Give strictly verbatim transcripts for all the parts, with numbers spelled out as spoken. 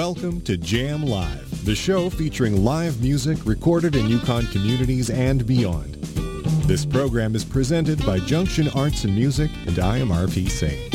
Welcome to Jam Live, the show featuring live music recorded in Yukon communities and beyond. This program is presented by Junction Arts and Music, and I am R P Singh.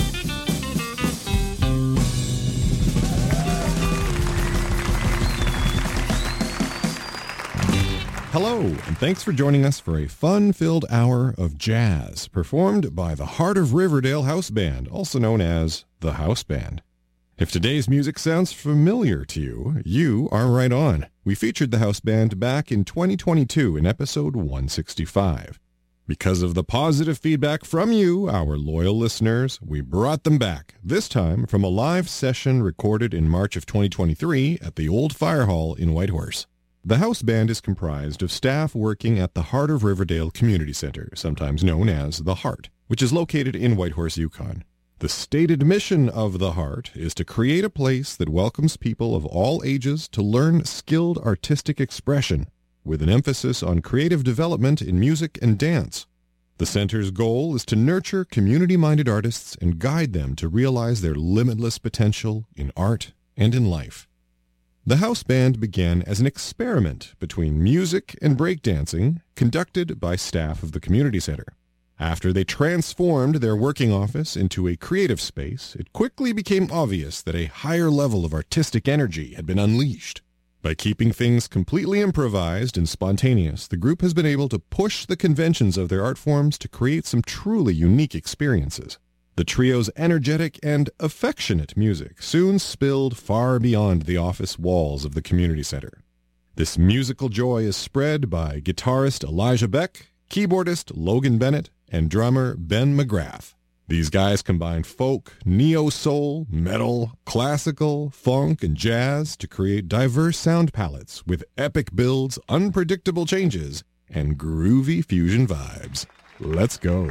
Hello, and thanks for joining us for a fun-filled hour of jazz, performed by the Heart of Riverdale House Band, also known as the House Band. If today's music sounds familiar to you, you are right on. We featured the House Band back in twenty twenty-two in episode one sixty-five. Because of the positive feedback from you, our loyal listeners, we brought them back, this time from a live session recorded in March of twenty twenty-three at the Old Fire Hall in Whitehorse. The House Band is comprised of staff working at the Heart of Riverdale Community Center, sometimes known as the Heart, which is located in Whitehorse, Yukon. The stated mission of the Heart is to create a place that welcomes people of all ages to learn skilled artistic expression, with an emphasis on creative development in music and dance. The center's goal is to nurture community-minded artists and guide them to realize their limitless potential in art and in life. The House Band began as an experiment between music and breakdancing conducted by staff of the community center. After they transformed their working office into a creative space, it quickly became obvious that a higher level of artistic energy had been unleashed. By keeping things completely improvised and spontaneous, the group has been able to push the conventions of their art forms to create some truly unique experiences. The trio's energetic and affectionate music soon spilled far beyond the office walls of the community center. This musical joy is spread by guitarist Elijah Beck, keyboardist Logan Bennett, and drummer Ben McGrath. These guys combine folk, neo-soul, metal, classical, funk, and jazz to create diverse sound palettes with epic builds, unpredictable changes, and groovy fusion vibes. Let's go.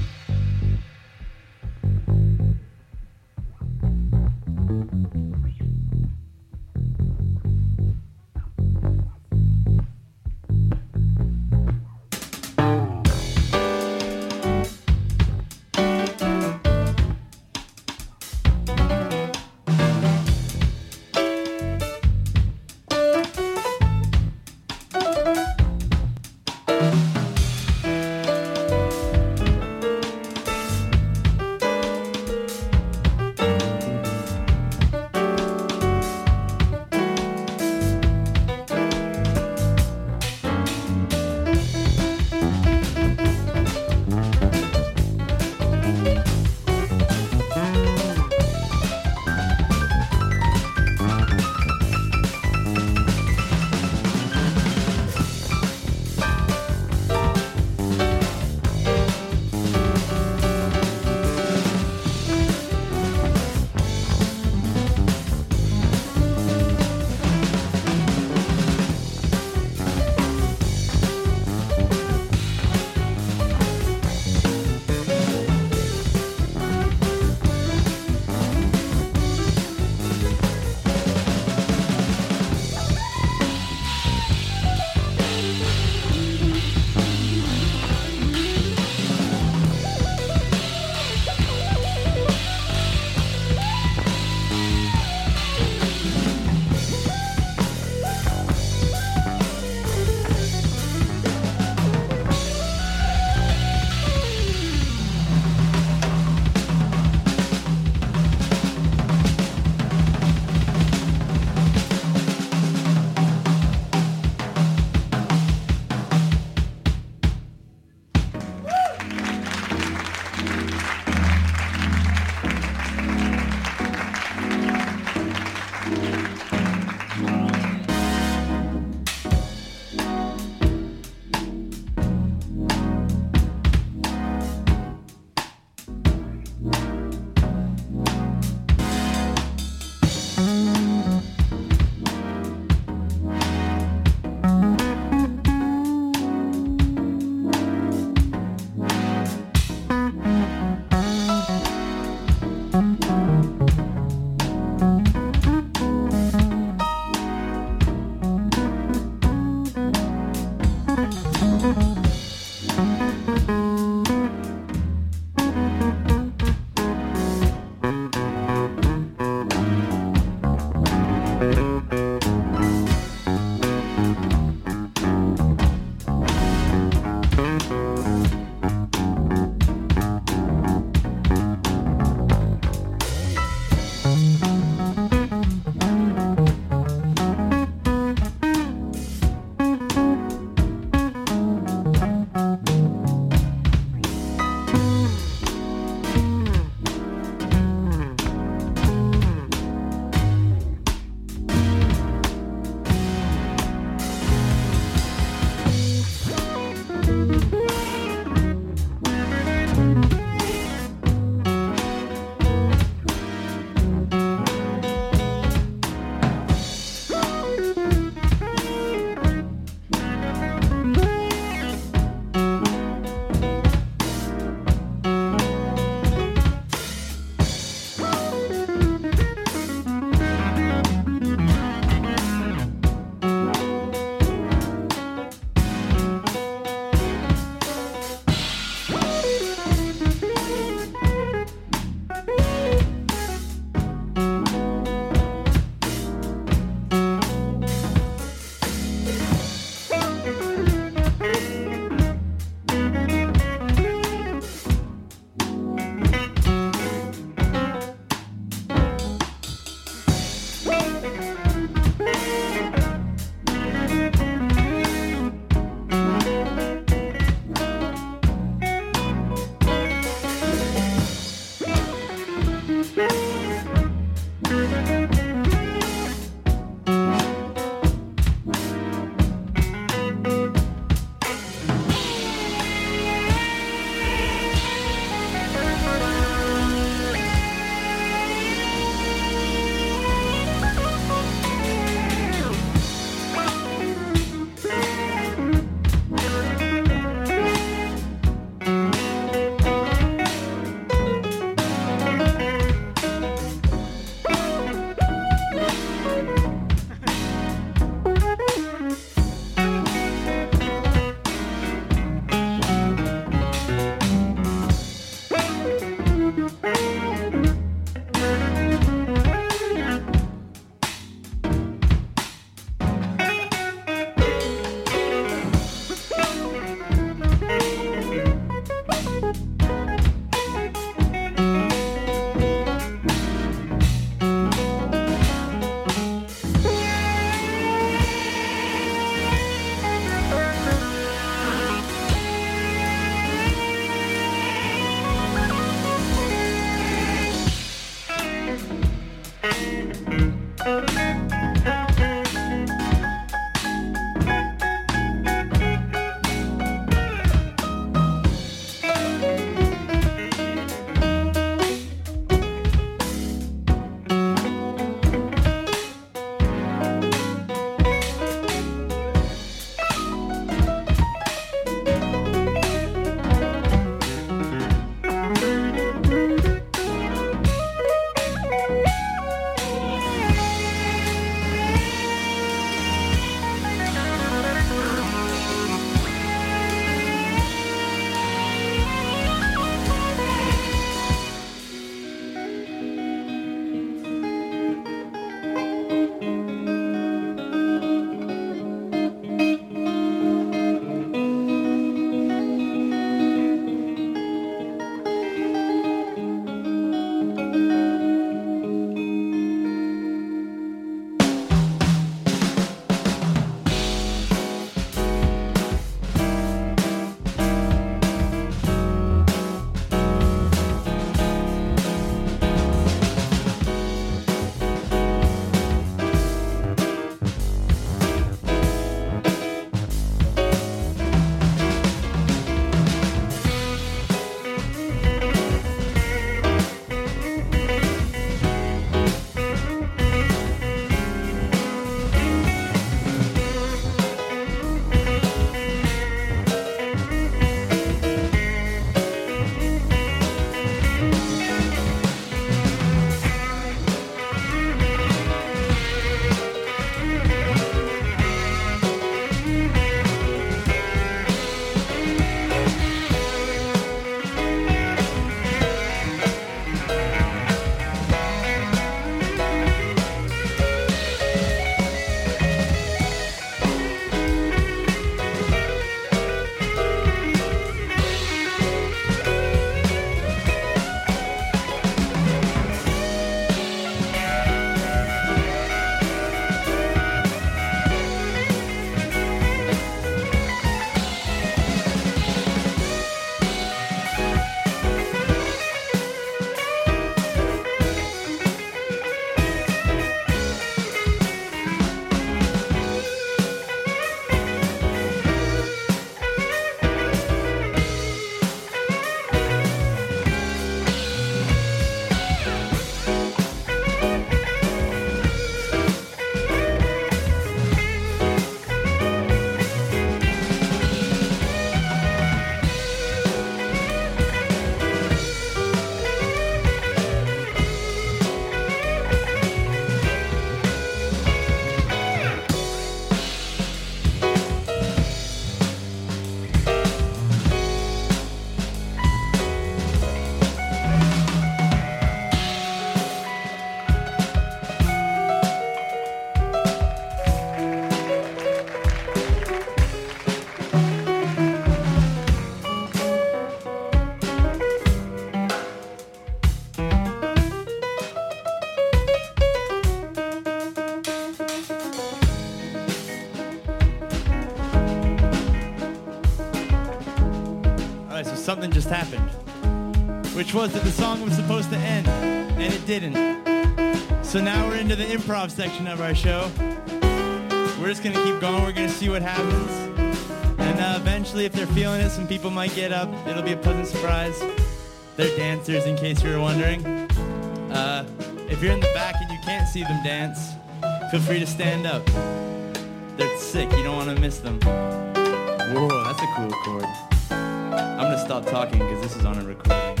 Alright, so something just happened. Which was that the song was supposed to end, and it didn't. So now we're into the improv section of our show. We're just gonna keep going, we're gonna see what happens. And uh, eventually, if they're feeling it, some people might get up. It'll be a pleasant surprise. They're dancers, in case you were wondering. Uh, if you're in the back and you can't see them dance, feel free to stand up. They're sick, you don't want to miss them. Whoa, that's a cool chord. I'm gonna stop talking because this is on a recording.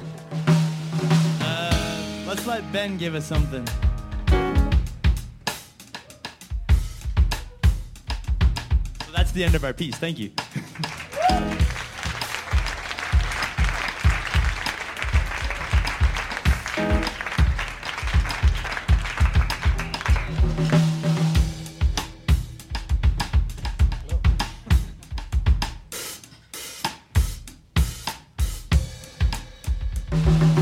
Uh, let's let Ben give us something. So that's the end of our piece, thank you. Thank you.